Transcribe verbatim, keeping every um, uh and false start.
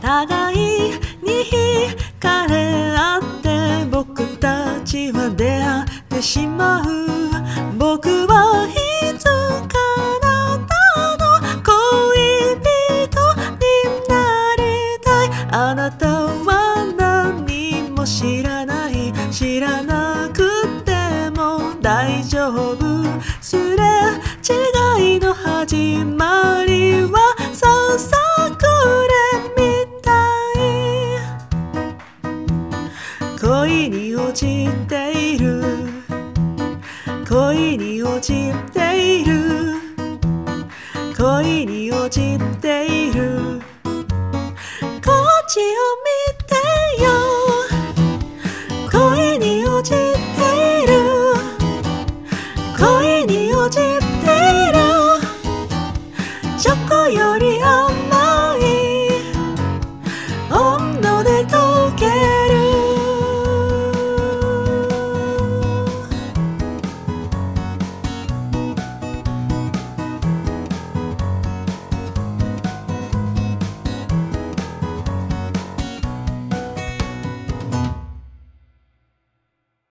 互いに惹かれ合って僕たちは出会ってしまう。僕はいつかあなたの恋人になりたい。あなたは何も知らない。知らなくても大丈夫。すれ違いの始まりはささくれみたい。恋に落ちている。恋に落ちている。恋に落ちている。こっちを見